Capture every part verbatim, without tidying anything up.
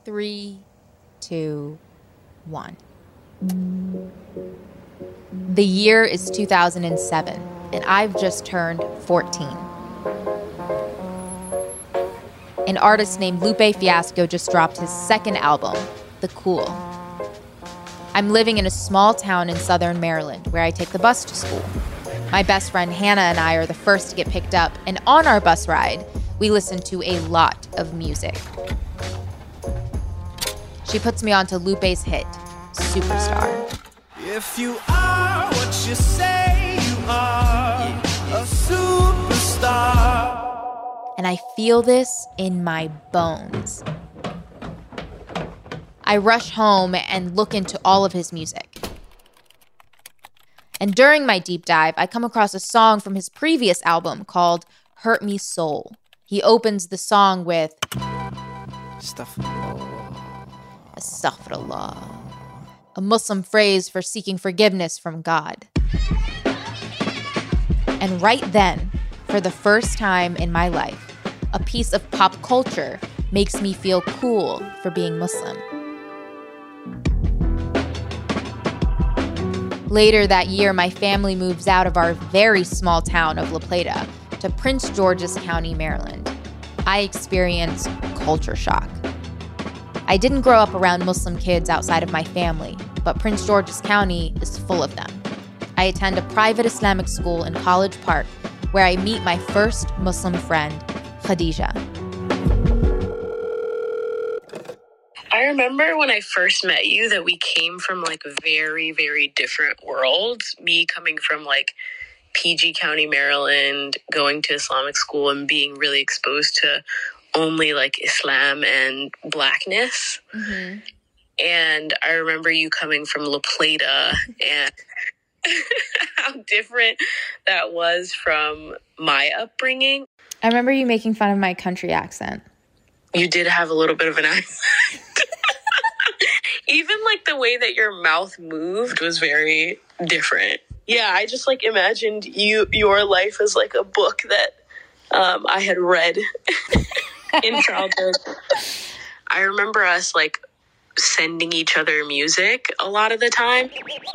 Three, two, one. The year is two thousand seven, and I've just turned fourteen. An artist named Lupe Fiasco just dropped his second album, The Cool. I'm living in a small town in southern Maryland where I take the bus to school. My best friend Hannah and I are the first to get picked up, and on our bus ride, we listen to a lot of music. She puts me onto Lupe's hit, Superstar. If you are what you say you are, a superstar. And I feel this in my bones. I rush home and look into all of his music. And during my deep dive, I come across a song from his previous album called Hurt Me Soul. He opens the song with Astaghfirullah, Astaghfirullah, a Muslim phrase for seeking forgiveness from God. And right then, for the first time in my life, a piece of pop culture makes me feel cool for being Muslim. Later that year, my family moves out of our very small town of La Plata to Prince George's County, Maryland. I experience culture shock. I didn't grow up around Muslim kids outside of my family, but Prince George's County is full of them. I attend a private Islamic school in College Park where I meet my first Muslim friend, Khadija. I remember when I first met you that we came from like very, very different worlds. Me coming from like P G County, Maryland, going to Islamic school and being really exposed to only like Islam and blackness. Mm-hmm. And I remember you coming from La Plata and how different that was from my upbringing. I remember you making fun of my country accent. You did have a little bit of an accent. Even like the way that your mouth moved was very different. Yeah, I just like imagined you your life as like a book that um, I had read in childhood. I remember us like sending each other music a lot of the time.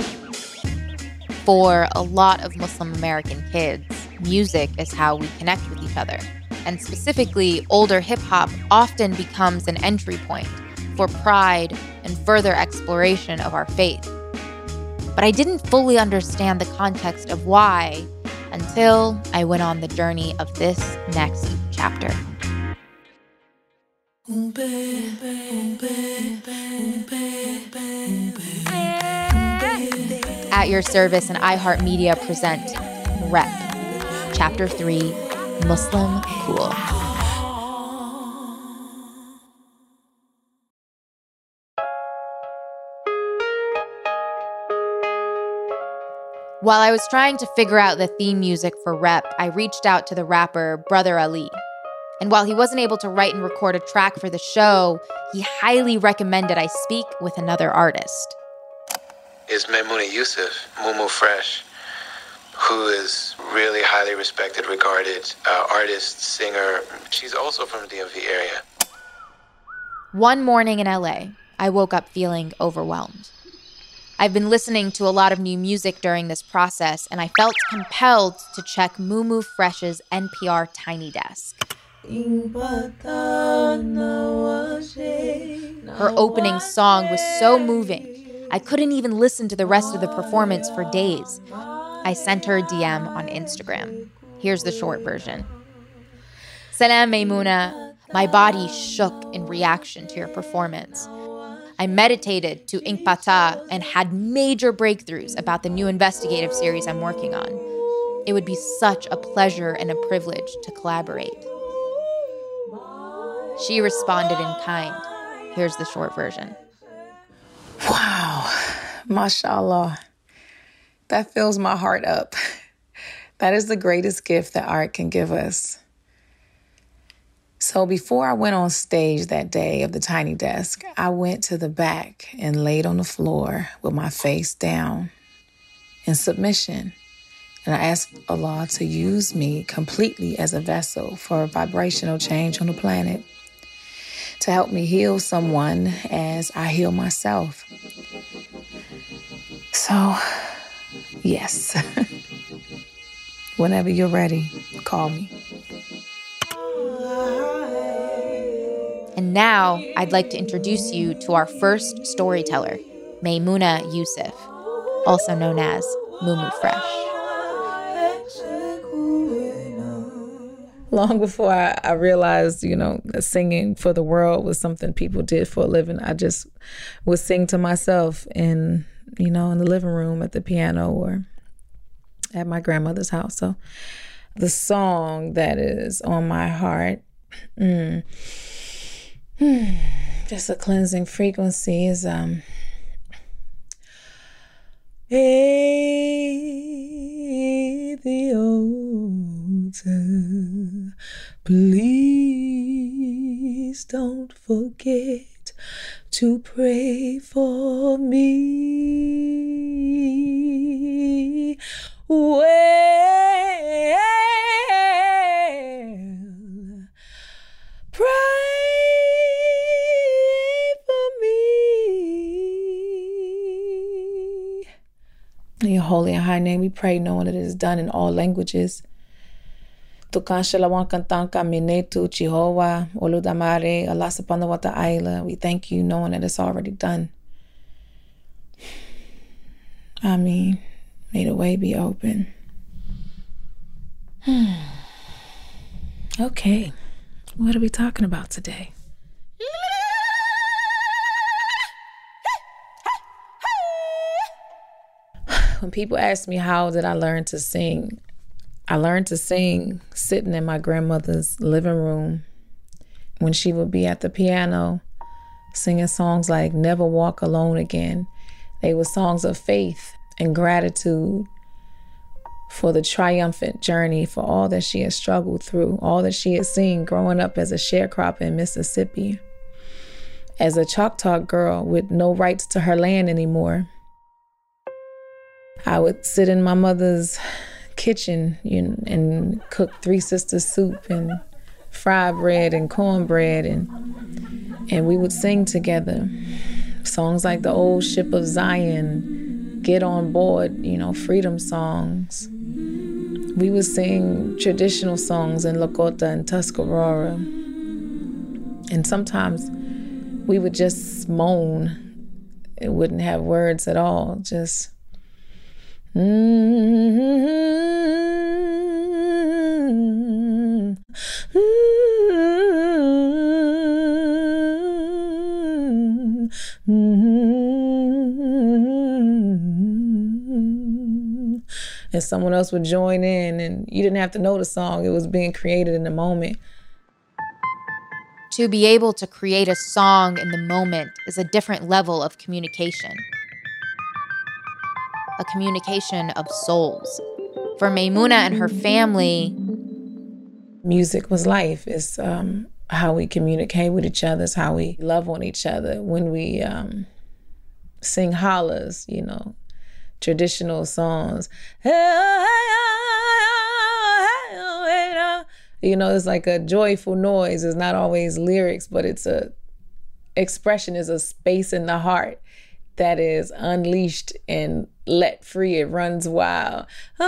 For a lot of Muslim American kids, music is how we connect with each other. And specifically, older hip-hop often becomes an entry point for pride and further exploration of our faith. But I didn't fully understand the context of why until I went on the journey of this next chapter. At your service, and iHeartMedia present Rep, Chapter three, Muslim Cool. While I was trying to figure out the theme music for Rep, I reached out to the rapper Brother Ali. And while he wasn't able to write and record a track for the show, he highly recommended I speak with another artist. Is Maimouna Yusuf, Mumu Fresh, who is really highly respected, regarded uh, artist, singer. She's also from the D M V area. One morning in L A, I woke up feeling overwhelmed. I've been listening to a lot of new music during this process, and I felt compelled to check Mumu Fresh's N P R Tiny Desk. Her opening song was so moving, I couldn't even listen to the rest of the performance for days. I sent her a D M on Instagram. Here's the short version. Salam Maimouna, my body shook in reaction to your performance. I meditated to Ink Pata and had major breakthroughs about the new investigative series I'm working on. It would be such a pleasure and a privilege to collaborate. She responded in kind. Here's the short version. Wow, mashallah. That fills my heart up. That is the greatest gift that art can give us. So before I went on stage that day of the Tiny Desk, I went to the back and laid on the floor with my face down in submission. And I asked Allah to use me completely as a vessel for a vibrational change on the planet. to help me heal someone as I heal myself. So, yes. Whenever you're ready, call me. And now I'd like to introduce you to our first storyteller, Maimouna Yusuf, also known as Mumu Fresh. Long before I, I realized, you know, that singing for the world was something people did for a living, I just would sing to myself in, you know, in the living room, at the piano, or at my grandmother's house. So the song that is on my heart, mm, mm, just a cleansing frequency, is um. Ethiopia, please don't forget to pray for me. Well, pray for me. In your holy and high name, we pray, knowing that it is done in all languages. Tukan Shalawan Kantanka Minetu Jehovah Oludamare Allah Subhanahu wa Ta'ala. We thank you, knowing that it's already done. I mean, may the way be open. Okay, what are we talking about today? When people ask me how did I learn to sing, I learned to sing sitting in my grandmother's living room when she would be at the piano singing songs like Never Walk Alone Again. They were songs of faith and gratitude for the triumphant journey, for all that she had struggled through, all that she had seen growing up as a sharecropper in Mississippi, as a Choctaw girl with no rights to her land anymore. I would sit in my mother's kitchen, you know, and cook Three Sisters soup and fry bread and cornbread, and and we would sing together songs like The Old Ship of Zion, Get on Board, you know, freedom songs. We would sing traditional songs in Lakota and Tuscarora, and sometimes we would just moan. It wouldn't have words at all, just Mm-hmm. Mm-hmm. Mm-hmm. And someone else would join in, and you didn't have to know the song. It was being created in the moment. To be able to create a song in the moment is a different level of communication. A communication of souls. For Maimouna and her family, music was life. It's um, how we communicate with each other. It's how we love on each other. When we um, sing hollers, you know, traditional songs. You know, it's like a joyful noise. It's not always lyrics, but it's a expression, is a space in the heart that is unleashed and let free. It runs wild.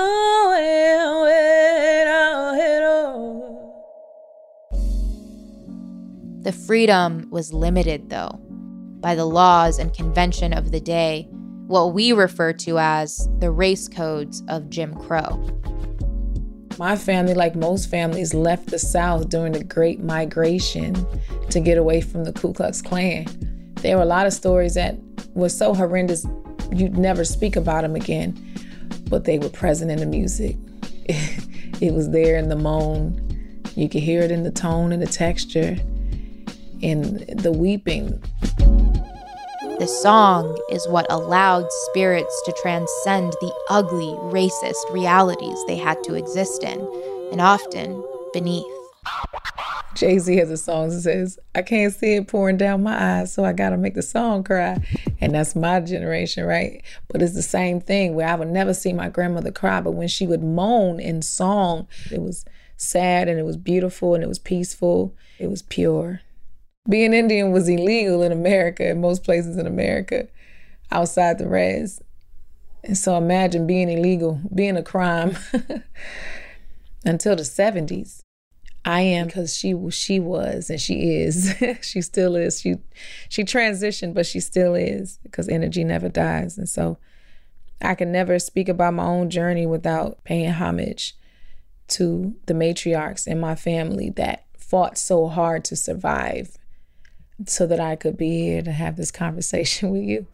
The freedom was limited, though, by the laws and convention of the day, what we refer to as the race codes of Jim Crow. My family, like most families, left the South during the Great Migration to get away from the Ku Klux Klan. There were a lot of stories that were so horrendous you'd never speak about them again, but they were present in the music. It was there in the moan. You could hear it in the tone and the texture and the weeping. The song is what allowed spirits to transcend the ugly, racist realities they had to exist in, and often beneath. Jay-Z has a song that says, I can't see it pouring down my eyes, so I gotta make the song cry. And that's my generation, right? But it's the same thing where I would never see my grandmother cry, but when she would moan in song, it was sad and it was beautiful and it was peaceful. It was pure. Being Indian was illegal in America, in most places in America, outside the res. And so imagine being illegal, being a crime until the seventies. I am because she she was and she is. She still is. She she transitioned, but she still is because energy never dies. And so I can never speak about my own journey without paying homage to the matriarchs in my family that fought so hard to survive so that I could be here to have this conversation with you.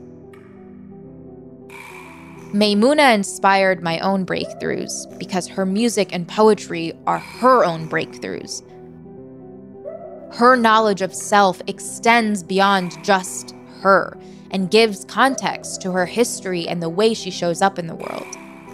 Maimouna inspired my own breakthroughs because her music and poetry are her own breakthroughs. Her knowledge of self extends beyond just her and gives context to her history and the way she shows up in the world.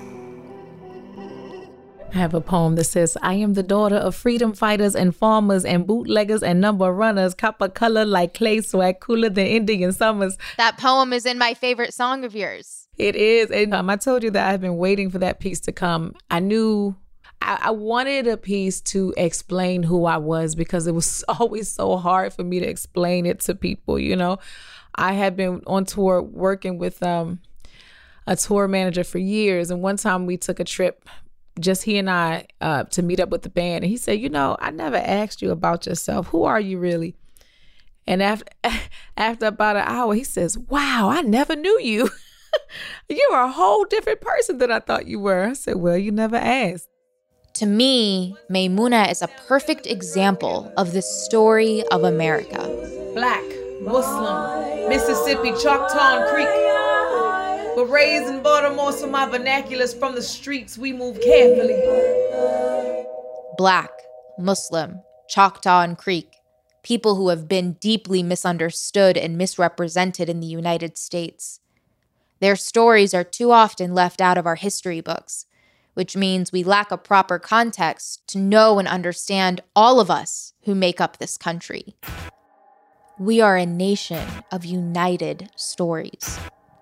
I have a poem that says, I am the daughter of freedom fighters and farmers and bootleggers and number runners, copper color like clay, swag cooler than Indian summers. That poem is in my favorite song of yours. It is. And um, I told you that I've been waiting for that piece to come. I knew I, I wanted a piece to explain who I was because it was always so hard for me to explain it to people, you know. I had been on tour working with um, a tour manager for years. And one time we took a trip, just he and I, uh, to meet up with the band. And he said, you know, I never asked you about yourself. Who are you really? And after, after about an hour, he says, wow, I never knew you. You're a whole different person than I thought you were. I said, well, you never asked. To me, Maimouna is a perfect example of the story of America. Black, Muslim, Mississippi, Choctaw Creek. But raised in Baltimore, so my vernacular's from the streets, we move carefully. Black, Muslim, Choctaw and Creek. People who have been deeply misunderstood and misrepresented in the United States. Their stories are too often left out of our history books, which means we lack a proper context to know and understand all of us who make up this country. We are a nation of united stories.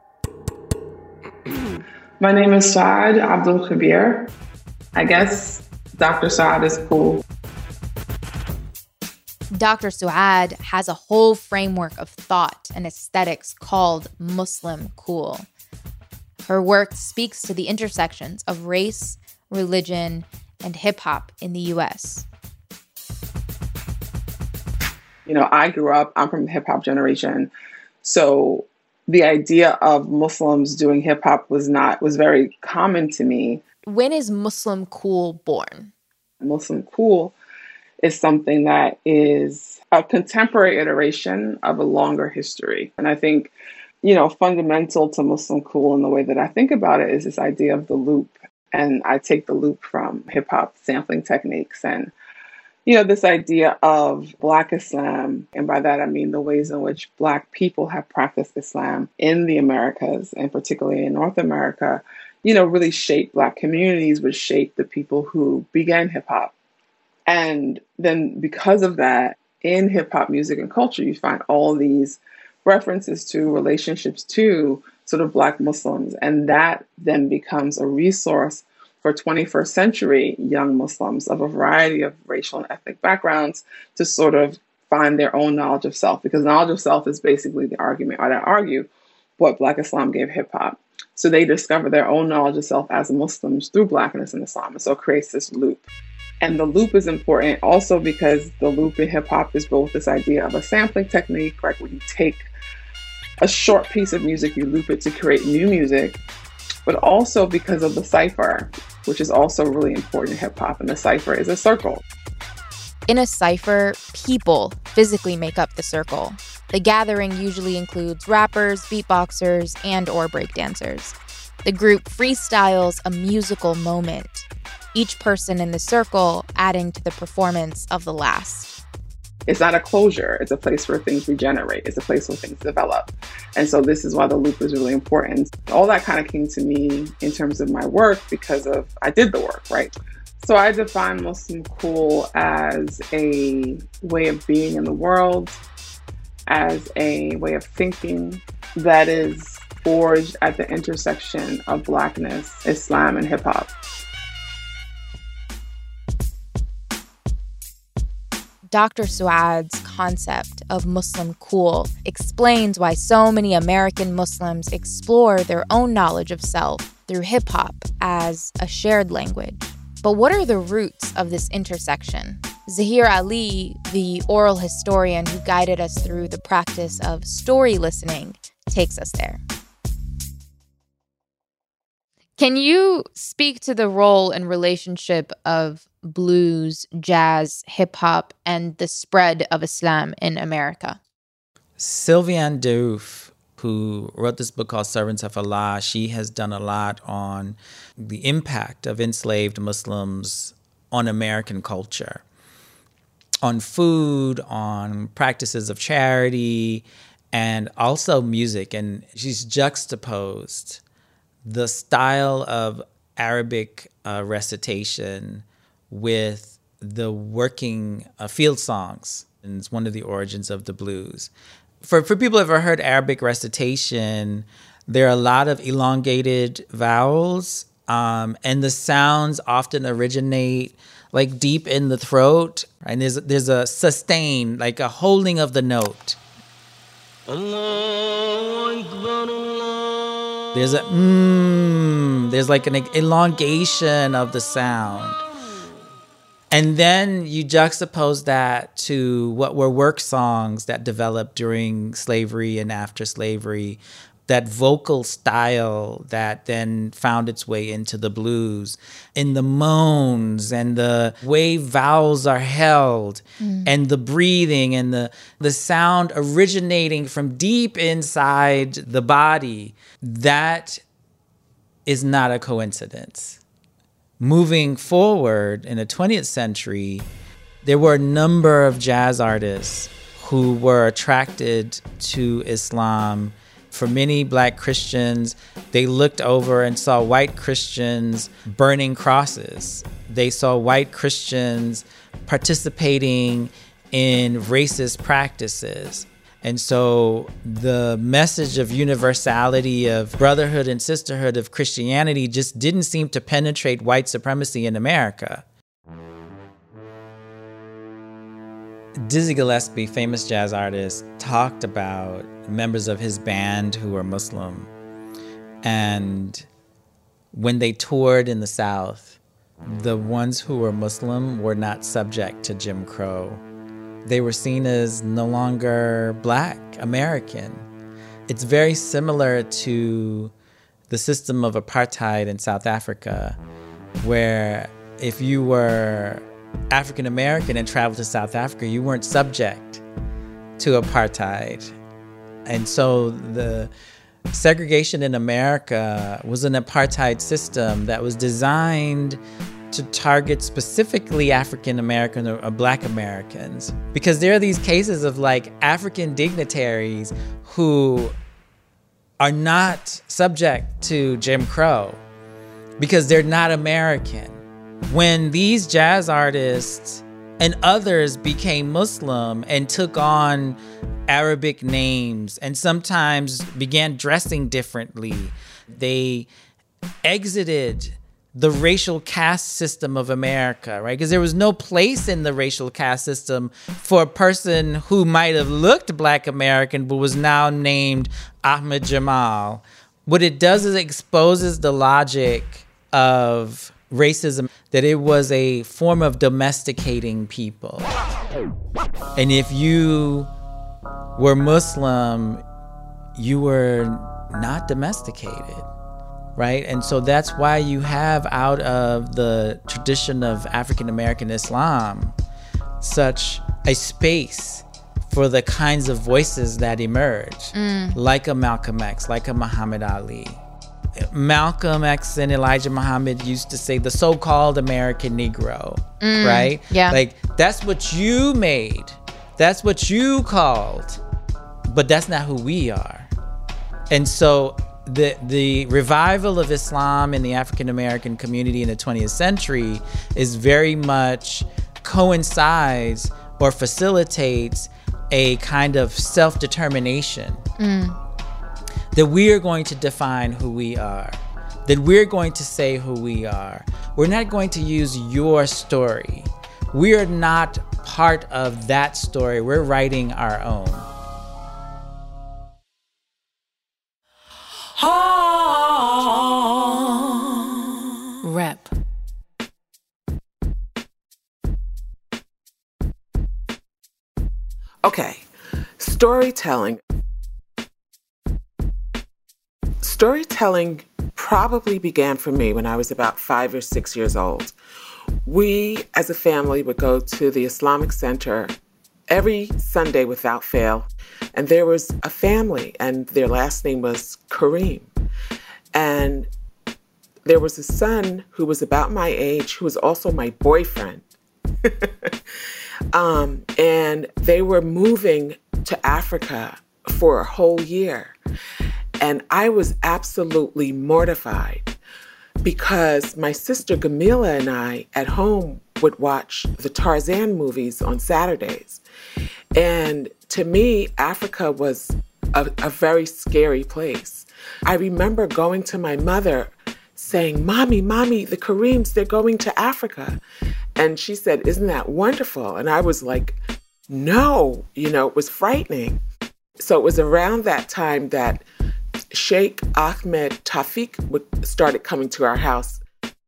My name is Saad Abdul Kabir. I guess Doctor Saad is cool. Doctor Suad has a whole framework of thought and aesthetics called Muslim cool. Her work speaks to the intersections of race, religion, and hip-hop in the U S. You know, I grew up, I'm from the hip-hop generation, so the idea of Muslims doing hip-hop was not, was very common to me. When is Muslim cool born? Muslim cool is something that is a contemporary iteration of a longer history. And I think, you know, fundamental to Muslim cool in the way that I think about it is this idea of the loop. And I take the loop from hip hop sampling techniques and, you know, this idea of Black Islam. And by that, I mean the ways in which Black people have practiced Islam in the Americas, and particularly in North America, you know, really shaped Black communities, which shaped the people who began hip hop. And then because of that, in hip hop music and culture, you find all these references to relationships to sort of Black Muslims. And that then becomes a resource for twenty-first century young Muslims of a variety of racial and ethnic backgrounds to sort of find their own knowledge of self, because knowledge of self is basically the argument, or I argue, what Black Islam gave hip hop. So they discover their own knowledge of self as Muslims through Blackness in Islam. And so it creates this loop. And the loop is important also because the loop in hip hop is both this idea of a sampling technique, right, where you take a short piece of music, you loop it to create new music, but also because of the cipher, which is also really important in hip hop. And the cipher is a circle. In a cipher, people physically make up the circle. The gathering usually includes rappers, beatboxers, and or breakdancers. The group freestyles a musical moment, each person in the circle adding to the performance of the last. It's not a closure. It's a place where things regenerate. It's a place where things develop. And so this is why the loop is really important. All that kind of came to me in terms of my work because of, I did the work, right? So I define Muslim cool as a way of being in the world, as a way of thinking that is forged at the intersection of Blackness, Islam, and hip hop. Doctor Suad's concept of Muslim cool explains why so many American Muslims explore their own knowledge of self through hip-hop as a shared language. But what are the roots of this intersection? Zahir Ali, the oral historian who guided us through the practice of story listening, takes us there. Can you speak to the role and relationship of blues, jazz, hip-hop, and the spread of Islam in America? Sylviane Diouf, who wrote this book called Servants of Allah, she has done a lot on the impact of enslaved Muslims on American culture, on food, on practices of charity, and also music. And she's juxtaposed the style of Arabic uh, recitation with the working uh, field songs. And it's one of the origins of the blues. For for people who have ever heard Arabic recitation, there are a lot of elongated vowels, um, and the sounds often originate like deep in the throat. And there's there's a sustain, like a holding of the note. There's a mmm, there's like an elongation of the sound. And then you juxtapose that to what were work songs that developed during slavery and after slavery, that vocal style that then found its way into the blues, in the moans and the way vowels are held, mm. and the breathing and the, the sound originating from deep inside the body. That is not a coincidence. Moving forward in the twentieth century, there were a number of jazz artists who were attracted to Islam. For many Black Christians, they looked over and saw white Christians burning crosses. They saw white Christians participating in racist practices. And so the message of universality, of brotherhood and sisterhood of Christianity just didn't seem to penetrate white supremacy in America. Dizzy Gillespie, famous jazz artist, talked about members of his band who were Muslim. And when they toured in the South, the ones who were Muslim were not subject to Jim Crow. They were seen as no longer Black American. It's very similar to the system of apartheid in South Africa, where if you were African American and traveled to South Africa, you weren't subject to apartheid. And so the segregation in America was an apartheid system that was designed to target specifically African American or, or Black Americans, because there are these cases of like African dignitaries who are not subject to Jim Crow because they're not American. When these jazz artists and others became Muslim and took on Arabic names and sometimes began dressing differently, they exited the racial caste system of America, right? Because there was no place in the racial caste system for a person who might have looked Black American but was now named Ahmed Jamal. What it does is it exposes the logic of racism, that it was a form of domesticating people. And if you were Muslim, you were not domesticated. Right? And so that's why you have, out of the tradition of African American Islam, such a space for the kinds of voices that emerge, mm. like a Malcolm X, like a Muhammad Ali. Malcolm X and Elijah Muhammad used to say the so-called American Negro, mm. right? Yeah. Like, that's what you made. That's what you called. But that's not who we are. And so The the revival of Islam in the African American community in the twentieth century is very much coincides or facilitates a kind of self-determination. Mm. That we are going to define who we are. That we're going to say who we are. We're not going to use your story. We are not part of that story. We're writing our own. Rep. Okay, storytelling. Storytelling probably began for me when I was about five or six years old. We, as a family, would go to the Islamic Center every Sunday without fail. And there was a family, and their last name was Kareem. And there was a son who was about my age, who was also my boyfriend. um, and they were moving to Africa for a whole year. And I was absolutely mortified because my sister Gamila and I at home would watch the Tarzan movies on Saturdays. And to me, Africa was a, a very scary place. I remember going to my mother saying, Mommy, Mommy, the Kareems, they're going to Africa. And she said, isn't that wonderful? And I was like, no, you know, it was frightening. So it was around that time that Sheikh Ahmed Tawfiq would, started coming to our house.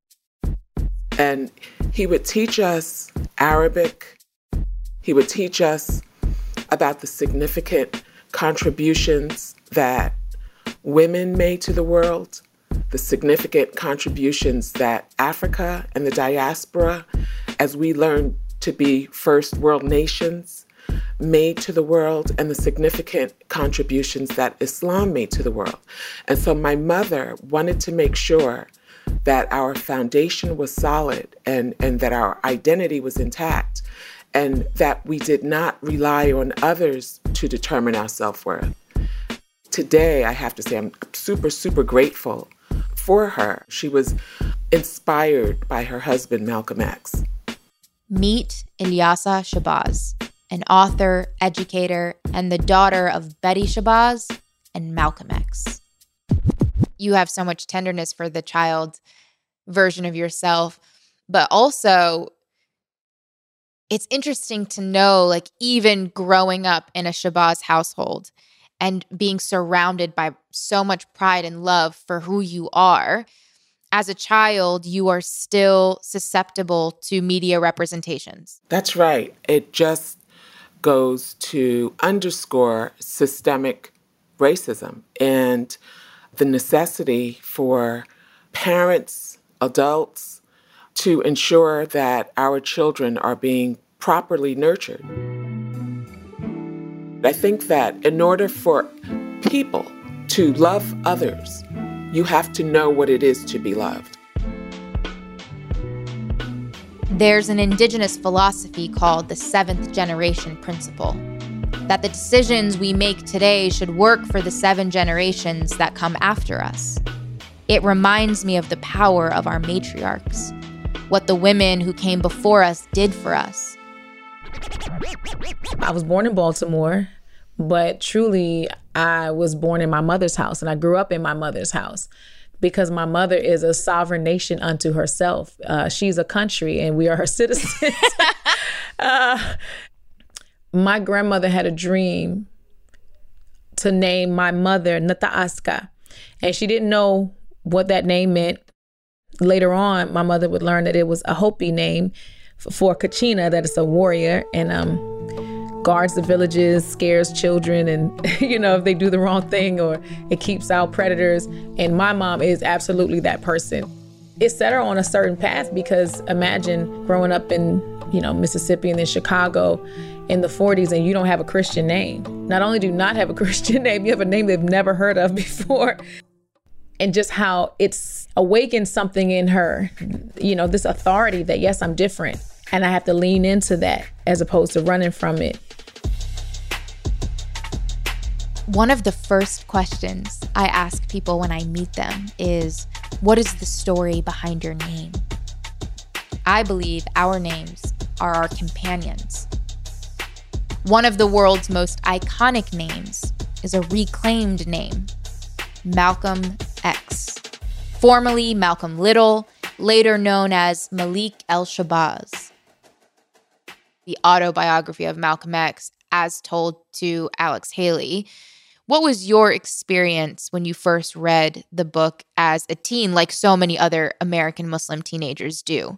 And he would teach us Arabic. He would teach us about the significant contributions that women made to the world, the significant contributions that Africa and the diaspora, as we learned to be first world nations, made to the world, and the significant contributions that Islam made to the world. And so my mother wanted to make sure that our foundation was solid and, and that our identity was intact, and that we did not rely on others to determine our self-worth. Today, I have to say, I'm super, super grateful for her. She was inspired by her husband, Malcolm X. Meet Ilyasah Shabazz, an author, educator, and the daughter of Betty Shabazz and Malcolm X. You have so much tenderness for the child version of yourself, but also it's interesting to know, like, even growing up in a Shabazz household and being surrounded by so much pride and love for who you are, as a child, you are still susceptible to media representations. That's right. It just goes to underscore systemic racism and the necessity for parents, adults, to ensure that our children are being properly nurtured. I think that in order for people to love others, you have to know what it is to be loved. There's an indigenous philosophy called the seventh generation principle, that the decisions we make today should work for the seven generations that come after us. It reminds me of the power of our matriarchs, what the women who came before us did for us. I was born in Baltimore, but truly I was born in my mother's house, and I grew up in my mother's house because my mother is a sovereign nation unto herself. Uh, she's a country and we are her citizens. uh, my grandmother had a dream to name my mother Nataaska, and she didn't know what that name meant. Later on, my mother would learn that it was a Hopi name for Kachina, that is a warrior, and um, guards the villages, scares children, and you know, if they do the wrong thing, or it keeps out predators. And my mom is absolutely that person. It set her on a certain path, because imagine growing up in, you know, Mississippi and then Chicago in the forties, and you don't have a Christian name. Not only do you not have a Christian name, you have a name they've never heard of before. And just how it's awakened something in her, you know, this authority that, yes, I'm different. And I have to lean into that as opposed to running from it. One of the first questions I ask people when I meet them is, what is the story behind your name? I believe our names are our companions. One of the world's most iconic names is a reclaimed name, Malcolm X. Formerly Malcolm Little, later known as Malik El Shabazz. the autobiography of Malcolm X as told to Alex Haley. What was your experience when you first read the book as a teen, like so many other American Muslim teenagers do?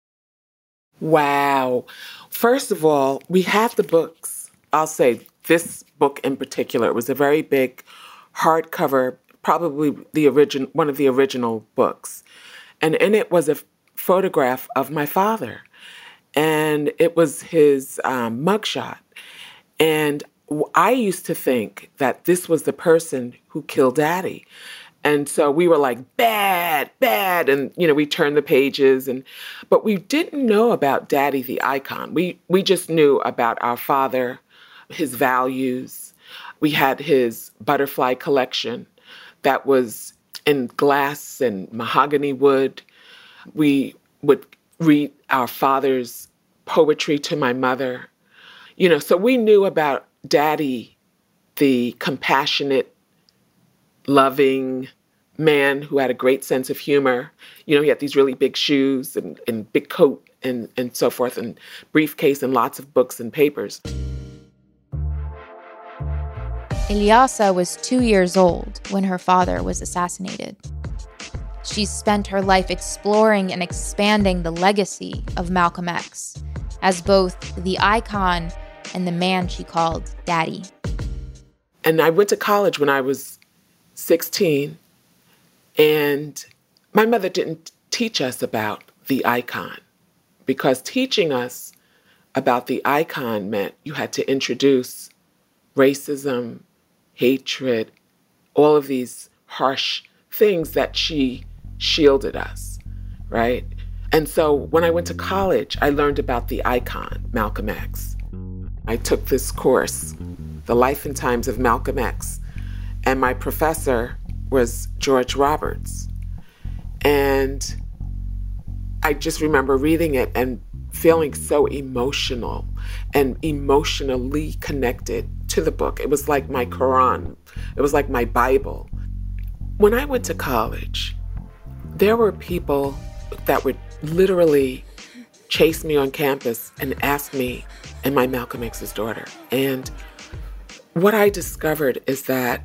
Wow. First of all, we have the books. I'll say this book in particular, it was a very big hardcover, probably the origin, one of the original books. And in it was a photograph of my father. And it was his um, mugshot. And I used to think that this was the person who killed Daddy. And so we were like, bad, bad. And, you know, we turned the pages. and But we didn't know about Daddy the icon. We, we just knew about our father, his values. We had his butterfly collection that was in glass and mahogany wood. We would read our father's poetry to my mother. You know, so we knew about Daddy, the compassionate, loving man who had a great sense of humor. You know, he had these really big shoes and, and big coat and, and so forth, and briefcase and lots of books and papers. Ilyasa was two years old when her father was assassinated. She spent her life exploring and expanding the legacy of Malcolm X as both the icon and the man she called Daddy. And I went to college when I was sixteen, and my mother didn't teach us about the icon, because teaching us about the icon meant you had to introduce racism, hatred, all of these harsh things that she shielded us, right? And so when I went to college, I learned about the icon, Malcolm X. I took this course, The Life and Times of Malcolm X, and my professor was George Roberts. And I just remember reading it and feeling so emotional and emotionally connected to the book. It was like my Quran. It was like my Bible. When I went to college, there were people that would literally chase me on campus and ask me, am I Malcolm X's daughter? And what I discovered is that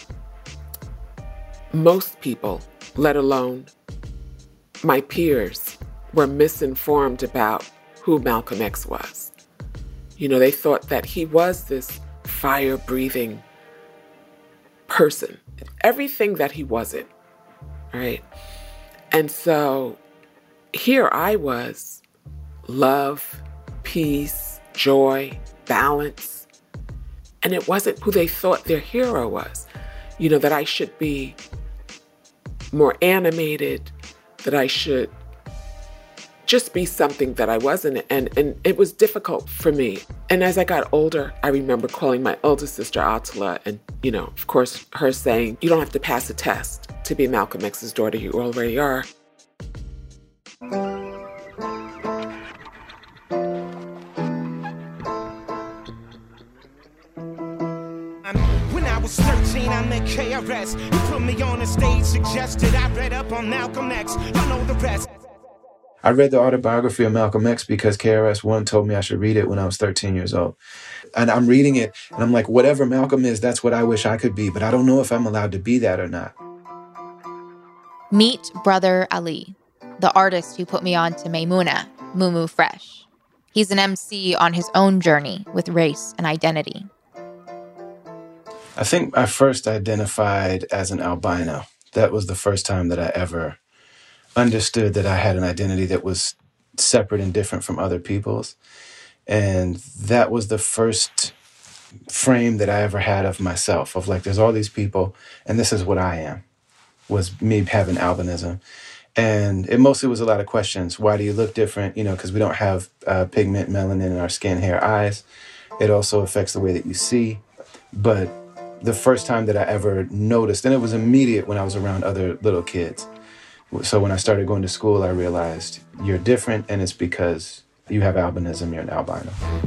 most people, let alone my peers, were misinformed about who Malcolm X was. You know, they thought that he was this fire-breathing person, everything that he wasn't, right? And so here I was, love, peace, joy, balance, and it wasn't who they thought their hero was. You know, that I should be more animated, that I should just be something that I wasn't. And, and it was difficult for me. And as I got older, I remember calling my older sister Atala, and, you know, of course, her saying, you don't have to pass a test to be Malcolm X's daughter, you already are. When I was thirteen, I met K R S. You put me on the stage, suggested I read up on Malcolm X. Y'all know the rest. I read the autobiography of Malcolm X because K R S One told me I should read it when I was thirteen years old. And I'm reading it, and I'm like, whatever Malcolm is, that's what I wish I could be, but I don't know if I'm allowed to be that or not. Meet Brother Ali, the artist who put me on to Maymuna, Mumu Fresh. He's an M C on his own journey with race and identity. I think I first identified as an albino. That was the first time that I ever understood that I had an identity that was separate and different from other people's. And that was the first frame that I ever had of myself, of like, there's all these people, and this is what I am, was me having albinism. And it mostly was a lot of questions. Why do you look different? You know, because we don't have uh, pigment, melanin in our skin, hair, eyes. It also affects the way that you see. But the first time that I ever noticed, and it was immediate when I was around other little kids. So when I started going to school, I realized you're different, and it's because you have albinism, you're an albino.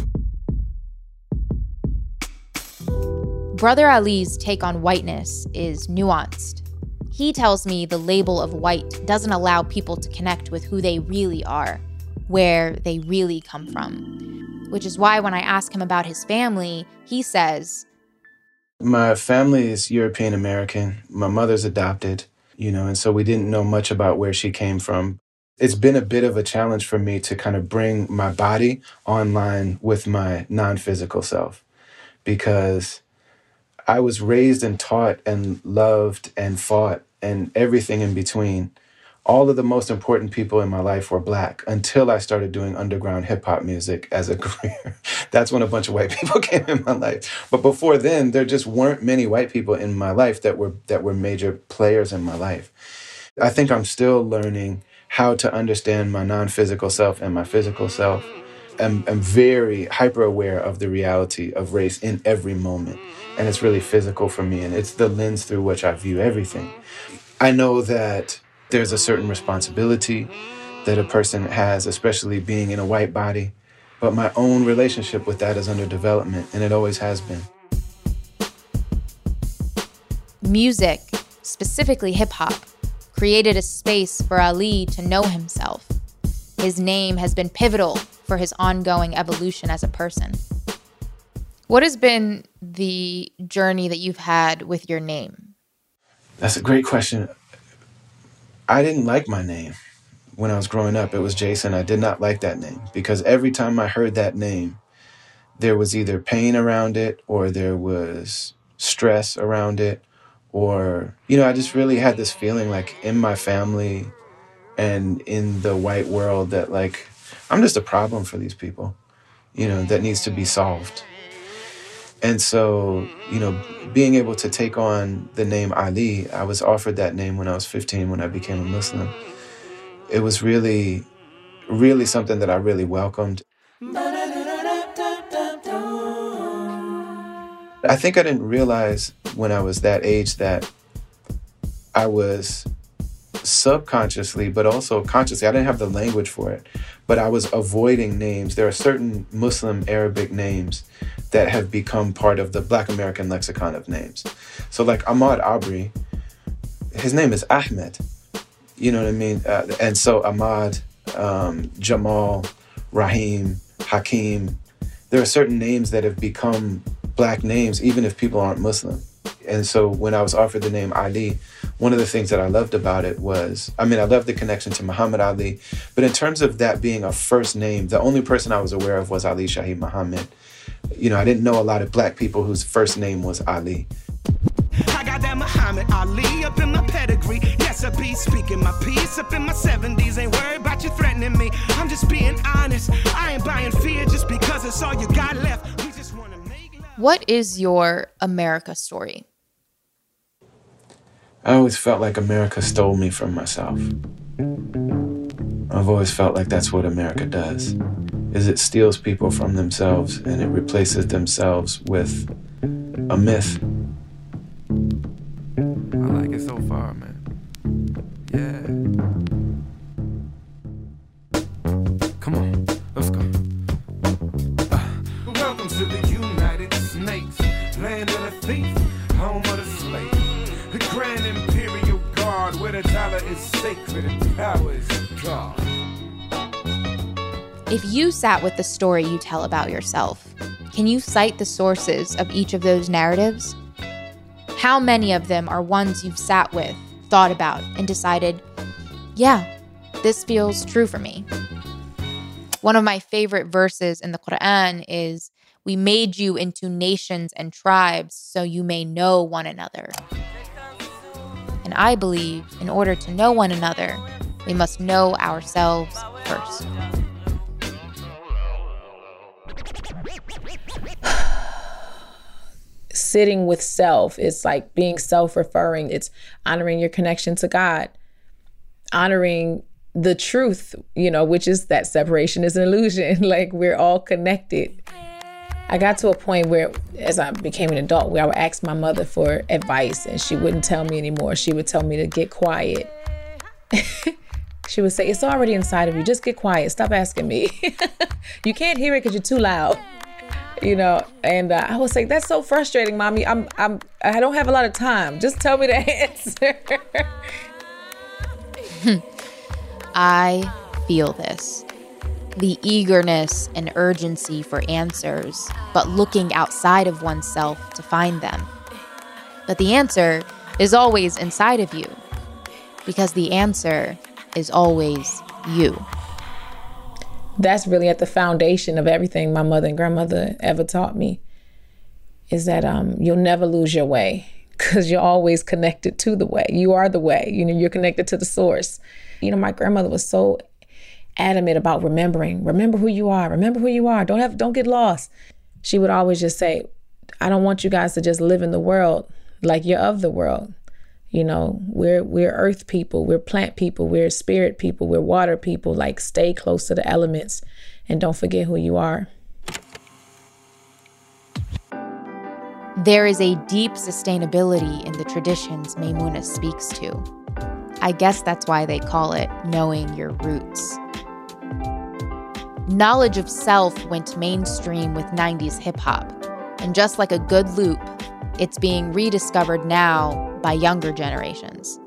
Brother Ali's take on whiteness is nuanced. He tells me the label of white doesn't allow people to connect with who they really are, where they really come from. which is why when I ask him about his family, he says, my family is European American. My mother's adopted, you know, and so we didn't know much about where she came from. It's been a bit of a challenge for me to kind of bring my body online with my non-physical self, because I was raised and taught and loved and fought and everything in between. All of the most important people in my life were Black until I started doing underground hip hop music as a career. That's when a bunch of white people came in my life. But before then, there just weren't many white people in my life that were that were major players in my life. I think I'm still learning how to understand my non-physical self and my physical self. I'm, I'm very hyper aware of the reality of race in every moment. And it's really physical for me. And it's the lens through which I view everything. I know that there's a certain responsibility that a person has, especially being in a white body. But my own relationship with that is under development, and it always has been. Music, specifically hip-hop, created a space for Ali to know himself. His name has been pivotal for his ongoing evolution as a person. What has been the journey that you've had with your name? That's a great question. I didn't like my name when I was growing up. It was Jason. I did not like that name because every time I heard that name, there was either pain around it or there was stress around it. Or, you know, I just really had this feeling like in my family and in the white world that like, I'm just a problem for these people, you know, that needs to be solved. And so, you know, being able to take on the name Ali, I was offered that name when I was fifteen, when I became a Muslim. It was really, really something that I really welcomed. I think I didn't realize when I was that age that I was subconsciously, but also consciously, I didn't have the language for it, but I was avoiding names. There are certain Muslim Arabic names that have become part of the Black American lexicon of names. So like Ahmaud Arbery, his name is Ahmed, you know what I mean? Uh, and so Ahmad, um, Jamal, Rahim, Hakeem, there are certain names that have become Black names, even if people aren't Muslim. And so when I was offered the name Ali, one of the things that I loved about it was, I mean, I loved the connection to Muhammad Ali, but in terms of that being a first name, the only person I was aware of was Ali Shaheed Muhammad. You know, I didn't know a lot of Black people whose first name was Ali. I got that Muhammad Ali up in my pedigree. Yes, I be speaking my piece up in my seventies. Ain't worried about you threatening me. I'm just being honest. I ain't buying fear just because it's all you got left. We just want to make love. What is your America story? I always felt like America stole me from myself. I've always felt like that's what America does, is it steals people from themselves and it replaces themselves with a myth. I like it so far, man. Yeah. Come on, let's go. Uh, welcome to the United States, land of the thief, home of the slave. The Grand Imperial Guard, where the dollar is sacred and power is God. If you sat with the story you tell about yourself, can you cite the sources of each of those narratives? How many of them are ones you've sat with, thought about, and decided, yeah, this feels true for me? One of my favorite verses in the Quran is, "We made you into nations and tribes so you may know one another." And I believe in order to know one another, we must know ourselves first. Sitting with self, it's like being self-referring. It's honoring your connection to God, honoring the truth, you know, which is that separation is an illusion. Like, we're all connected. I got to a point where, as I became an adult, where I would ask my mother for advice and she wouldn't tell me anymore. She would tell me to get quiet. She would say, "It's already inside of you. Just get quiet. Stop asking me. You can't hear it because you're too loud." You know, and uh, I would say, "That's so frustrating, Mommy. I'm, I'm, I don't have a lot of time. Just tell me the answer." I feel this. The eagerness and urgency for answers, but looking outside of oneself to find them. But the answer is always inside of you, because the answer is always you. That's really at the foundation of everything my mother and grandmother ever taught me, is that um, you'll never lose your way, because you're always connected to the way. You are the way. You know, you're connected to the source. You know, my grandmother was so adamant about remembering. Remember who you are. Remember who you are. Don't have, don't get lost. She would always just say, I don't want you guys to just live in the world like you're of the world. You know, we're we're earth people, we're plant people, we're spirit people, we're water people. Like, stay close to the elements and don't forget who you are. There is a deep sustainability in the traditions Maimouna speaks to. I guess that's why they call it knowing your roots. Knowledge of self went mainstream with nineties hip-hop, and just like a good loop, it's being rediscovered now by younger generations.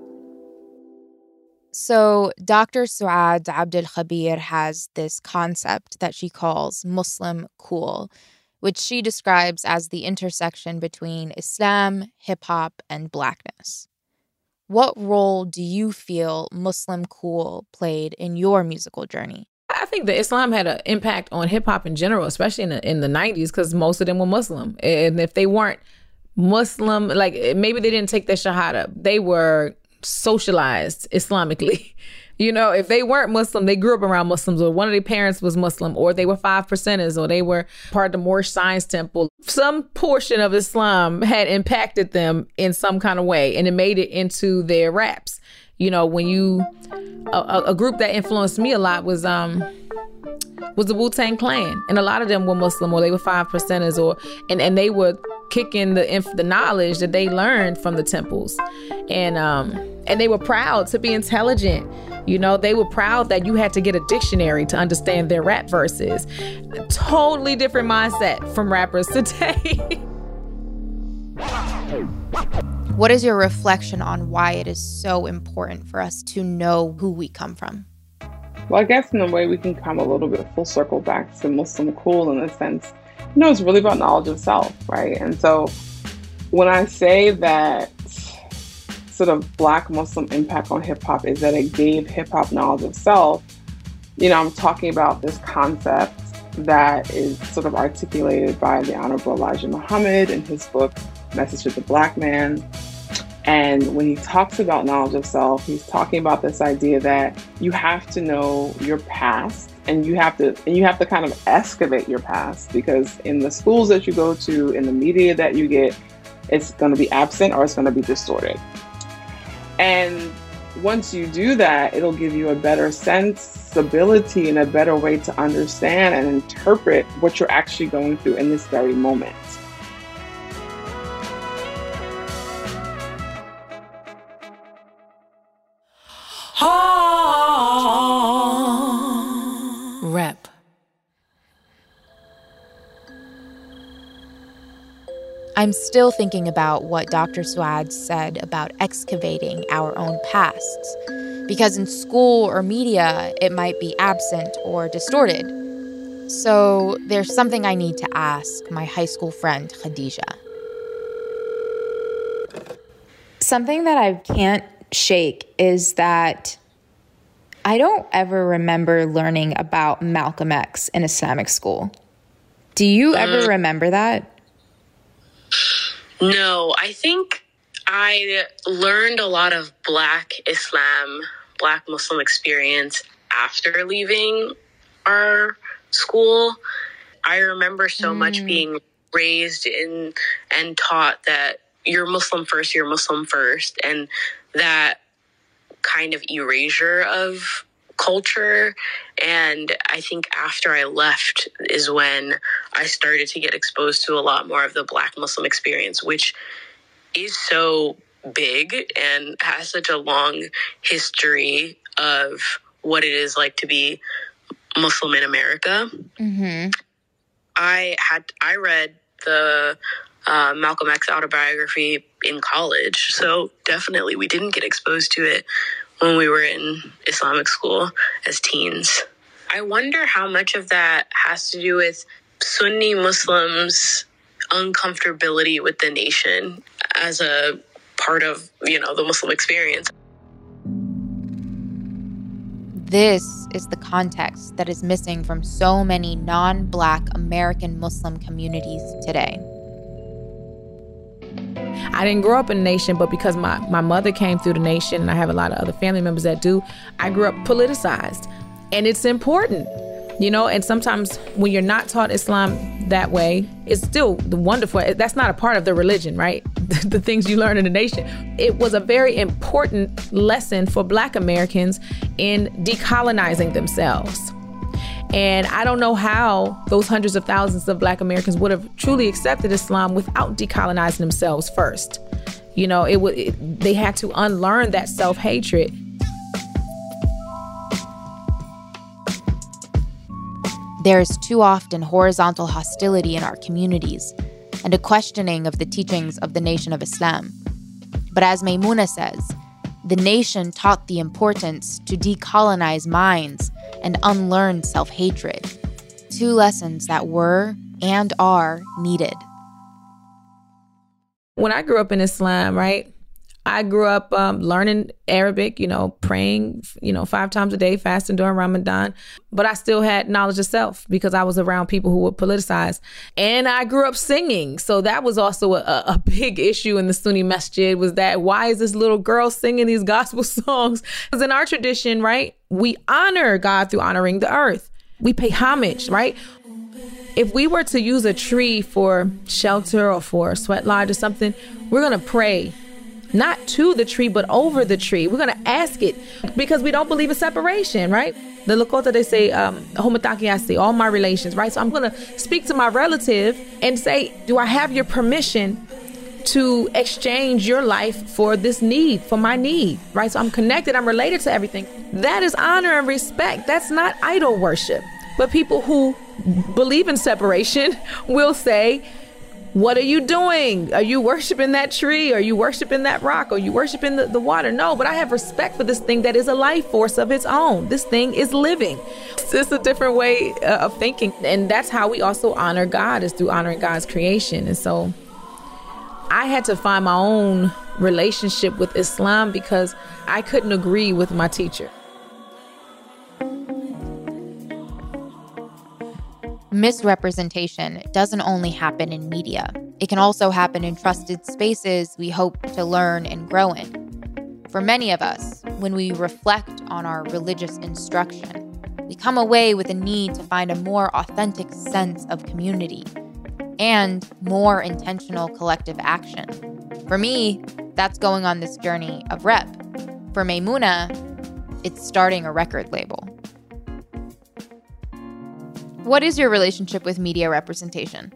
So Doctor Suad Abdel Khabir has this concept that she calls Muslim cool, which she describes as the intersection between Islam, hip-hop, and Blackness. What role do you feel Muslim cool played in your musical journey? I think that Islam had an impact on hip-hop in general, especially in the, in the nineties, because most of them were Muslim. And if they weren't Muslim, like, maybe they didn't take their shahada, they were socialized Islamically. You know, if they weren't Muslim, they grew up around Muslims, or one of their parents was Muslim, or they were five percenters, or they were part of the Moorish Science Temple. Some portion of Islam had impacted them in some kind of way, and it made it into their raps. You know, when you, a, a group that influenced me a lot was um was the Wu-Tang Clan, and a lot of them were Muslim, or they were five percenters, or and and they were kicking the inf- the knowledge that they learned from the temples, and um and they were proud to be intelligent. You know, they were proud that you had to get a dictionary to understand their rap verses. A totally different mindset from rappers today. What is your reflection on why it is so important for us to know who we come from? Well, I guess in a way we can come a little bit full circle back to Muslim cool in a sense. You know, it's really about knowledge of self, right? And so when I say that sort of Black Muslim impact on hip hop is that it gave hip hop knowledge of self, you know, I'm talking about this concept that is sort of articulated by the Honorable Elijah Muhammad in his book, Message to the Black Man. And when he talks about knowledge of self, he's talking about this idea that you have to know your past, and you have to and you have to kind of excavate your past, because in the schools that you go to, in the media that you get, it's going to be absent or it's going to be distorted. And once you do that, it'll give you a better sensibility and a better way to understand and interpret what you're actually going through in this very moment. Rep. I'm still thinking about what Doctor Suad said about excavating our own pasts, because in school or media, it might be absent or distorted. So there's something I need to ask my high school friend, Khadija. Something that I can't shake is that I don't ever remember learning about Malcolm X in Islamic school. Do you ever remember that? No, I think I learned a lot of Black Islam, Black Muslim experience after leaving our school. I remember so mm. much being raised in and taught that you're Muslim first, you're Muslim first, and that kind of erasure of culture. And I think after I left is when I started to get exposed to a lot more of the Black Muslim experience, which is so big and has such a long history of what it is like to be Muslim in America. Mm-hmm. I had I read the uh, Malcolm X autobiography in college, so definitely we didn't get exposed to it when we were in Islamic school as teens. I wonder how much of that has to do with Sunni Muslims' uncomfortability with the nation as a part of, you know, the Muslim experience. This is the context that is missing from so many non-Black American Muslim communities today. I didn't grow up in the nation, but because my, my mother came through the nation, and I have a lot of other family members that do, I grew up politicized. And it's important, you know, and sometimes when you're not taught Islam that way, it's still wonderful. That's not a part of the religion, right? The things you learn in the nation. It was a very important lesson for Black Americans in decolonizing themselves. And I don't know how those hundreds of thousands of Black Americans would have truly accepted Islam without decolonizing themselves first. You know, it would. It, they had to unlearn that self-hatred. There is too often horizontal hostility in our communities and a questioning of the teachings of the Nation of Islam. But as Maimouna says, the nation taught the importance to decolonize minds and unlearn self-hatred, two lessons that were and are needed. When I grew up in Islam, right, I grew up um, learning Arabic, you know, praying, you know, five times a day, fasting during Ramadan. But I still had knowledge of self because I was around people who were politicized. And I grew up singing. So that was also a, a big issue in the Sunni masjid, was that why is this little girl singing these gospel songs? Because in our tradition, right, we honor God through honoring the earth. We pay homage, right? If we were to use a tree for shelter or for a sweat lodge or something, we're going to pray. Not to the tree, but over the tree. We're going to ask it because we don't believe in separation, right? The Lakota, they say, um, all my relations, right? So I'm going to speak to my relative and say, do I have your permission to exchange your life for this need, for my need, right? So I'm connected, I'm related to everything. That is honor and respect. That's not idol worship. But people who believe in separation will say, what are you doing? Are you worshiping that tree? Are you worshiping that rock? Are you worshiping the, the water? No, but I have respect for this thing that is a life force of its own. This thing is living. It's just a different way uh, of thinking. And that's how we also honor God, is through honoring God's creation. And so I had to find my own relationship with Islam because I couldn't agree with my teacher. Misrepresentation doesn't only happen in media. It can also happen in trusted spaces we hope to learn and grow in. For many of us, when we reflect on our religious instruction, we come away with a need to find a more authentic sense of community and more intentional collective action. For me, that's going on this journey of rep. For Maimouna, it's starting a record label. What is your relationship with media representation?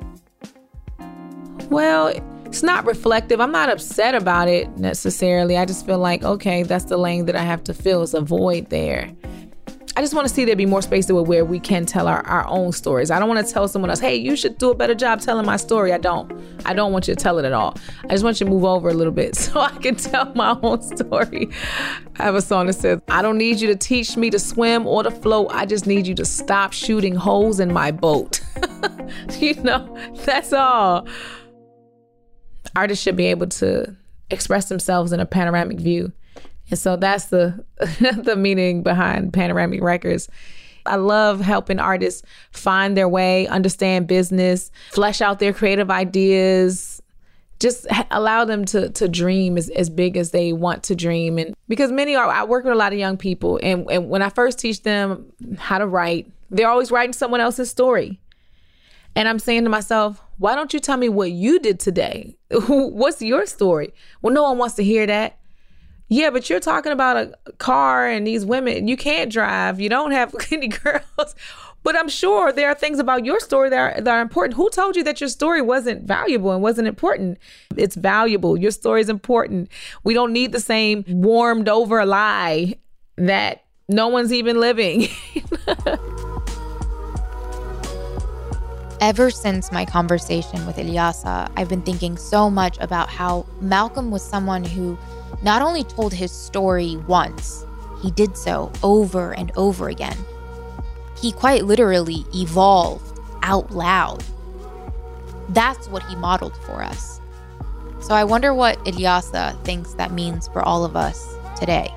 Well, it's not reflective. I'm not upset about it necessarily. I just feel like, okay, that's the lane that I have to fill. It's a void there. I just want to see there be more space where we can tell our, our own stories. I don't want to tell someone else, hey, you should do a better job telling my story. I don't. I don't want you to tell it at all. I just want you to move over a little bit so I can tell my own story. I have a song that says, I don't need you to teach me to swim or to float. I just need you to stop shooting holes in my boat. You know, that's all. Artists should be able to express themselves in a panoramic view. And so that's the the meaning behind Panoramic Records. I love helping artists find their way, understand business, flesh out their creative ideas, just allow them to to dream as, as big as they want to dream. And because many are, I work with a lot of young people, and, and when I first teach them how to write, they're always writing someone else's story. And I'm saying to myself, why don't you tell me what you did today? What's your story? Well, no one wants to hear that. Yeah, but you're talking about a car and these women. You can't drive. You don't have any girls. But I'm sure there are things about your story that are, that are important. Who told you that your story wasn't valuable and wasn't important? It's valuable. Your story is important. We don't need the same warmed over lie that no one's even living. Ever since my conversation with Ilyasa, I've been thinking so much about how Malcolm was someone who not only told his story once, he did so over and over again. He quite literally evolved out loud. That's what he modeled for us. So I wonder what Ilyasa thinks that means for all of us today.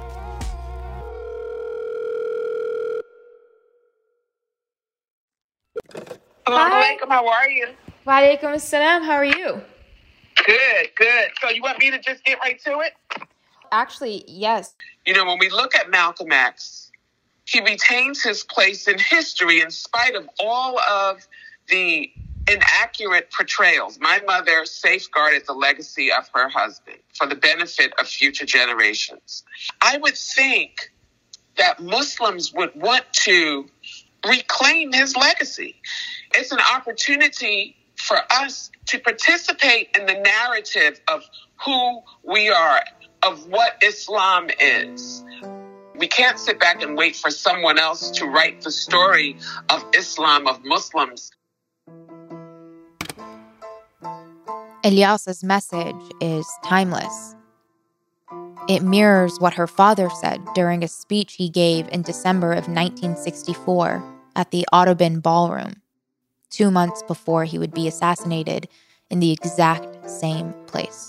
Assalamu alaikum, how are you? Wa alaikum assalam, how are you? Good, good. So you want me to just get right to it? Actually, yes. You know, when we look at Malcolm X, he retains his place in history in spite of all of the inaccurate portrayals. My mother safeguarded the legacy of her husband for the benefit of future generations. I would think that Muslims would want to reclaim his legacy. It's an opportunity for us to participate in the narrative of who we are, of what Islam is. We can't sit back and wait for someone else to write the story of Islam, of Muslims. Ilyasa's message is timeless. It mirrors what her father said during a speech he gave in December of nineteen sixty-four at the Audubon Ballroom, two months before he would be assassinated in the exact same place.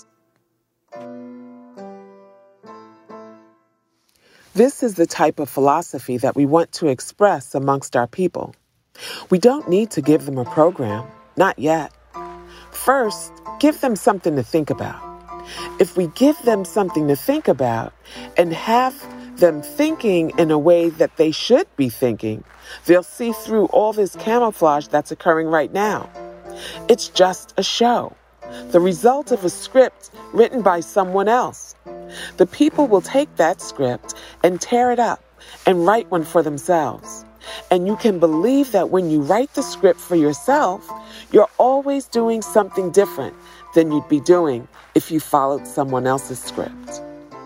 This is the type of philosophy that we want to express amongst our people. We don't need to give them a program, not yet. First, give them something to think about. If we give them something to think about and have them thinking in a way that they should be thinking, they'll see through all this camouflage that's occurring right now. It's just a show, the result of a script written by someone else. The people will take that script and tear it up and write one for themselves. And you can believe that when you write the script for yourself, you're always doing something different than you'd be doing if you followed someone else's script.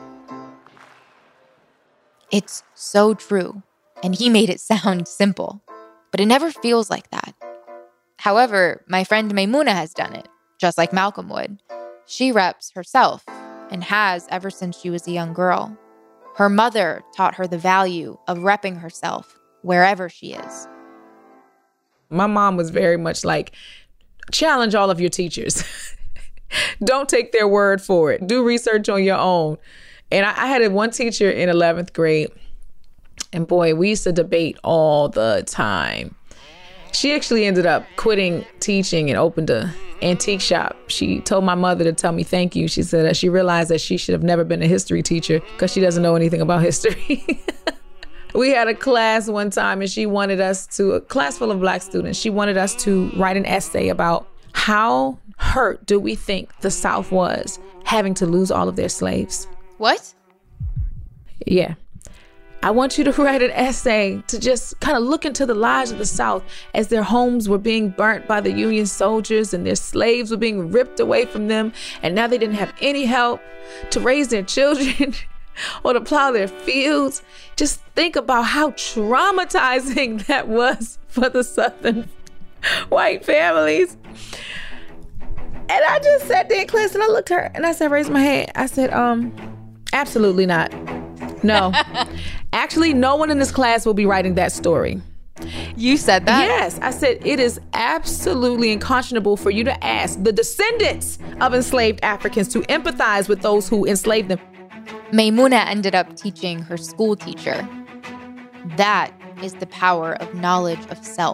It's so true, and he made it sound simple, but it never feels like that. However, my friend Maymuna has done it, just like Malcolm would. She reps herself, and has ever since she was a young girl. Her mother taught her the value of repping herself wherever she is. My mom was very much like, challenge all of your teachers. Don't take their word for it. Do research on your own. And I, I had one teacher in eleventh grade, and boy, we used to debate all the time. She actually ended up quitting teaching and opened a antique shop. She told my mother to tell me thank you. She said that she realized that she should have never been a history teacher because she doesn't know anything about history. We had a class one time, and she wanted us to, a class full of Black students, she wanted us to write an essay about how hurt do we think the South was having to lose all of their slaves. What? Yeah. I want you to write an essay to just kind of look into the lives of the South as their homes were being burnt by the Union soldiers and their slaves were being ripped away from them. And now they didn't have any help to raise their children or to plow their fields. Just think about how traumatizing that was for the Southern white families. And I just sat there in class and I looked at her and I said, raise my hand. I said, um, absolutely not. No. Actually, no one in this class will be writing that story. You said that? Yes. I said, it is absolutely unconscionable for you to ask the descendants of enslaved Africans to empathize with those who enslaved them. Maymuna ended up teaching her school teacher. That is the power of knowledge of self.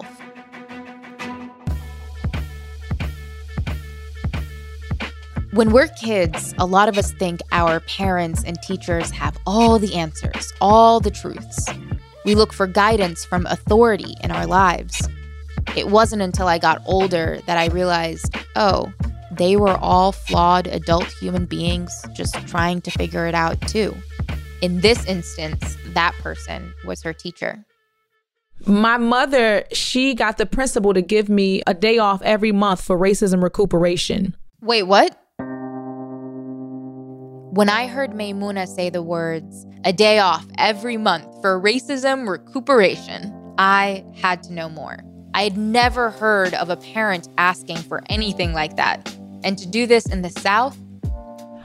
When we're kids, a lot of us think our parents and teachers have all the answers, all the truths. We look for guidance from authority in our lives. It wasn't until I got older that I realized, oh, they were all flawed adult human beings just trying to figure it out too. In this instance, that person was her teacher. My mother, she got the principal to give me a day off every month for racism recuperation. Wait, what? When I heard Maymuna say the words, a day off every month for racism recuperation, I had to know more. I had never heard of a parent asking for anything like that. And to do this in the South?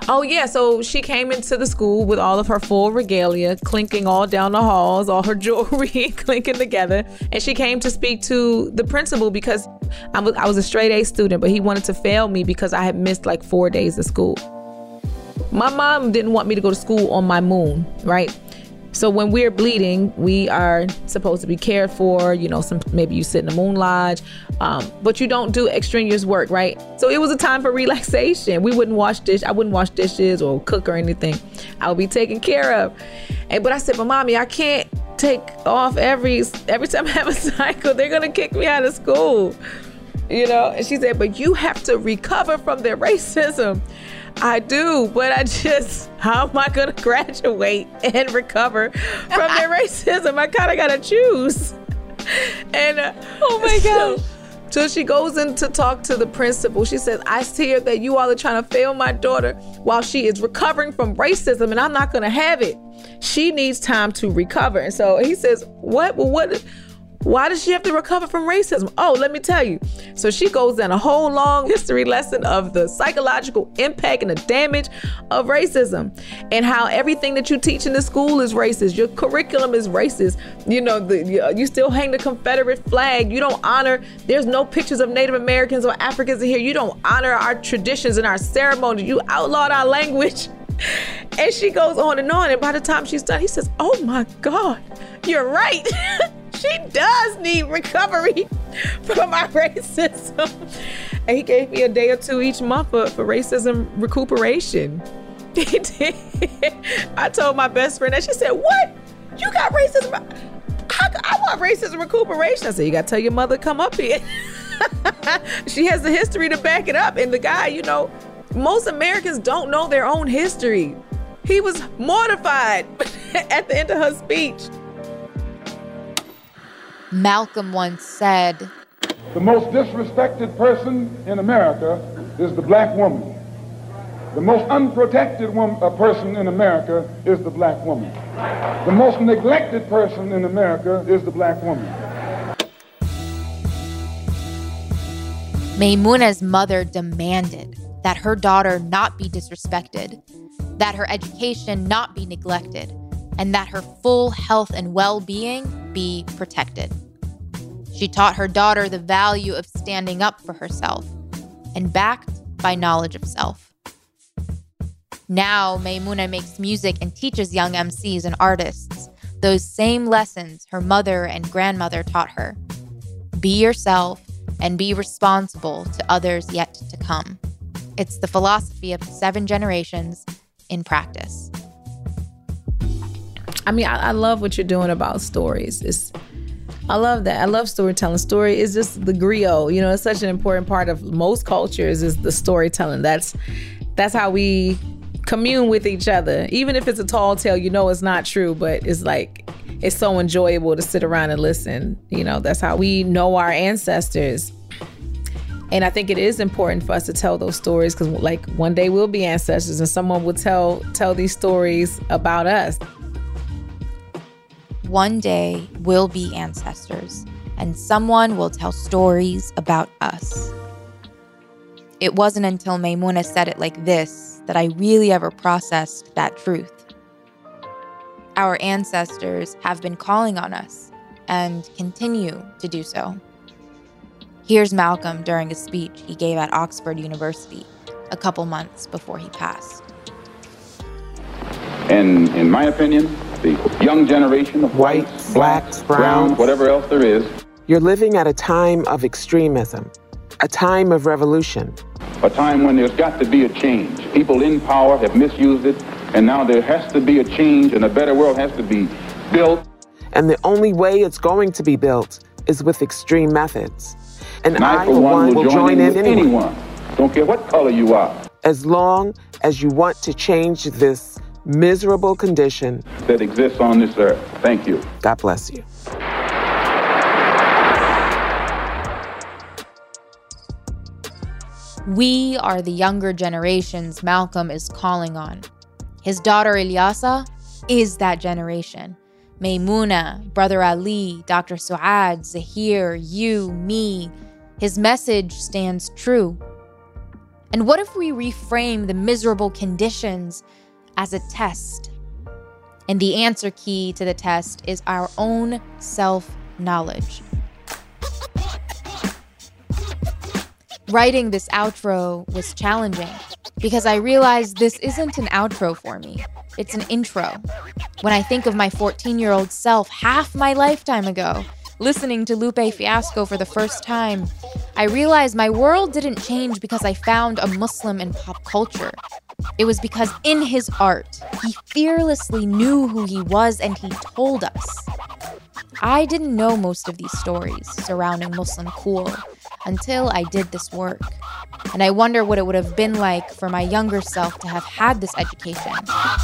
Oh, yeah. So she came into the school with all of her full regalia, clinking all down the halls, all her jewelry clinking together. And she came to speak to the principal because I was, I was a straight A student, but he wanted to fail me because I had missed like four days of school. My mom didn't want me to go to school on my moon, right? So when we're bleeding, we are supposed to be cared for. You know, some maybe you sit in the moon lodge, um, but you don't do extraneous work, right? So it was a time for relaxation. We wouldn't wash dish. I wouldn't wash dishes or cook or anything. I would be taken care of. And but I said, but mommy, I can't take off every every time I have a cycle. They're gonna kick me out of school, you know. And she said, but you have to recover from their racism. I do, but I just, how am I going to graduate and recover from their racism? I kind of got to choose. And uh, oh my gosh. So, so she goes in to talk to the principal. She says, I hear that you all are trying to fail my daughter while she is recovering from racism, and I'm not going to have it. She needs time to recover. And so he says, what? Well, what? Why does she have to recover from racism? Oh, let me tell you. So she goes down a whole long history lesson of the psychological impact and the damage of racism and how everything that you teach in the school is racist. Your curriculum is racist. You know, the, you, you still hang the Confederate flag. You don't honor, there's no pictures of Native Americans or Africans in here. You don't honor our traditions and our ceremonies. You outlawed our language. And she goes on and on. And by the time she's done, he says, oh my God, you're right. She does need recovery from our racism. And he gave me a day or two each month for, for racism recuperation. He did. I told my best friend that. She said, what? You got racism? I, I want racism recuperation. I said, you got to tell your mother come up here. She has the history to back it up. And the guy, you know, most Americans don't know their own history. He was mortified at the end of her speech. Malcolm once said, the most disrespected person in America is the black woman. The most unprotected woman, a person in America is the black woman. The most neglected person in America is the black woman. Maymuna's mother demanded that her daughter not be disrespected, that her education not be neglected, and that her full health and well-being be protected. She taught her daughter the value of standing up for herself and backed by knowledge of self. Now, Maymuna makes music and teaches young M Cs and artists those same lessons her mother and grandmother taught her. Be yourself and be responsible to others yet to come. It's the philosophy of the seven generations in practice. I mean, I, I love what you're doing about stories. It's, I love that. I love storytelling. Story is just the griot. You know, it's such an important part of most cultures is the storytelling. That's that's how we commune with each other. Even if it's a tall tale, you know it's not true, but it's like, it's so enjoyable to sit around and listen. You know, that's how we know our ancestors. And I think it is important for us to tell those stories because, like, one day we'll be ancestors and someone will tell tell these stories about us. One day we'll be ancestors and someone will tell stories about us. It wasn't until Maymuna said it like this that I really ever processed that truth. Our ancestors have been calling on us and continue to do so. Here's Malcolm during a speech he gave at Oxford University a couple months before he passed. And in my opinion, the young generation of whites, blacks, browns, whatever else there is. You're living at a time of extremism, a time of revolution. A time when there's got to be a change. People in power have misused it, and now there has to be a change and a better world has to be built. And the only way it's going to be built is with extreme methods. And, and I, I, for one, will join, join in, in anyone. anyone. Don't care what color you are. As long as you want to change this miserable condition that exists on this earth. Thank you. God bless you. We are the younger generations Malcolm is calling on. His daughter Ilyasa is that generation. Maymuna, Brother Ali, Doctor Suad, Zahir, you, me. His message stands true. And what if we reframe the miserable conditions as a test? And the answer key to the test is our own self-knowledge. Writing this outro was challenging because I realized this isn't an outro for me. It's an intro. When I think of my fourteen-year-old self half my lifetime ago, listening to Lupe Fiasco for the first time, I realized my world didn't change because I found a Muslim in pop culture. It was because in his art, he fearlessly knew who he was and he told us. I didn't know most of these stories surrounding Muslim cool until I did this work. And I wonder what it would have been like for my younger self to have had this education.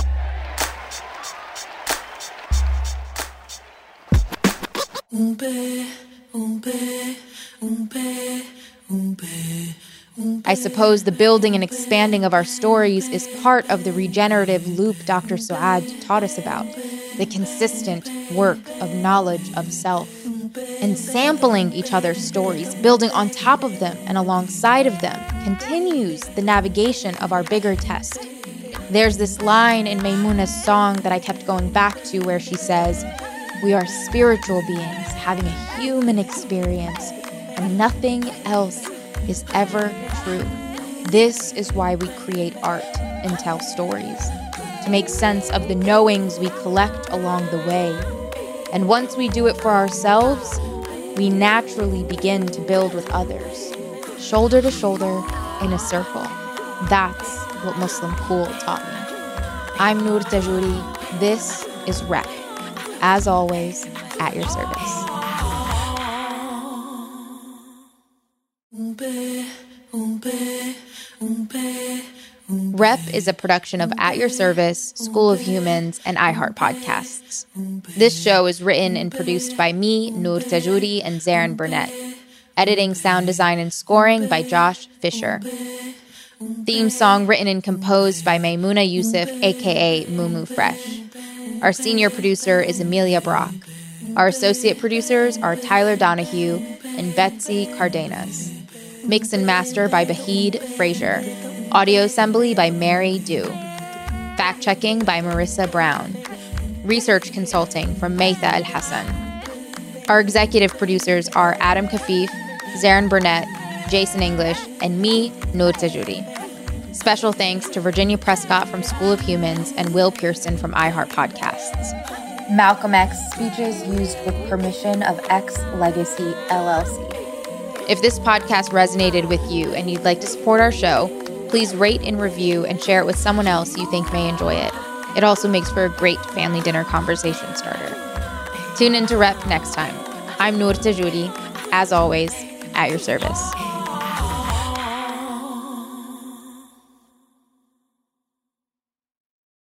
I suppose the building and expanding of our stories is part of the regenerative loop Doctor Suad taught us about, the consistent work of knowledge of self, and sampling each other's stories, building on top of them and alongside of them, continues the navigation of our bigger test. There's this line in Maymuna's song that I kept going back to where she says, "We are spiritual beings having a human experience, and nothing else is ever true. This is why we create art and tell stories, to make sense of the knowings we collect along the way. And once we do it for ourselves, we naturally begin to build with others, shoulder to shoulder in a circle. That's what Muslim Cool taught me." I'm Noor Tajouri. This is Rep. As always, at your service. Rep is a production of At Your Service, School of Humans, and iHeart Podcasts. This show is written and produced by me, Noor Tajouri, and Zarin Burnett. Editing, sound design, and scoring by Josh Fisher. Theme song written and composed by Maymuna Yusuf, a k a. Mumu Fresh. Our senior producer is Amelia Brock. Our associate producers are Tyler Donahue and Betsy Cardenas. Mix and master by Bahid Frazier. Audio assembly by Mary Dew. Fact-checking by Marissa Brown. Research consulting from Maytha El Hassan. Our executive producers are Adam Kafif, Zarin Burnett, Jason English, and me, Noor Tajouri. Special thanks to Virginia Prescott from School of Humans and Will Pearson from iHeart Podcasts. Malcolm X speeches used with permission of X Legacy L L C. If this podcast resonated with you and you'd like to support our show, please rate and review and share it with someone else you think may enjoy it. It also makes for a great family dinner conversation starter. Tune in to Rep next time. I'm Noor Tajouri, as always, at your service.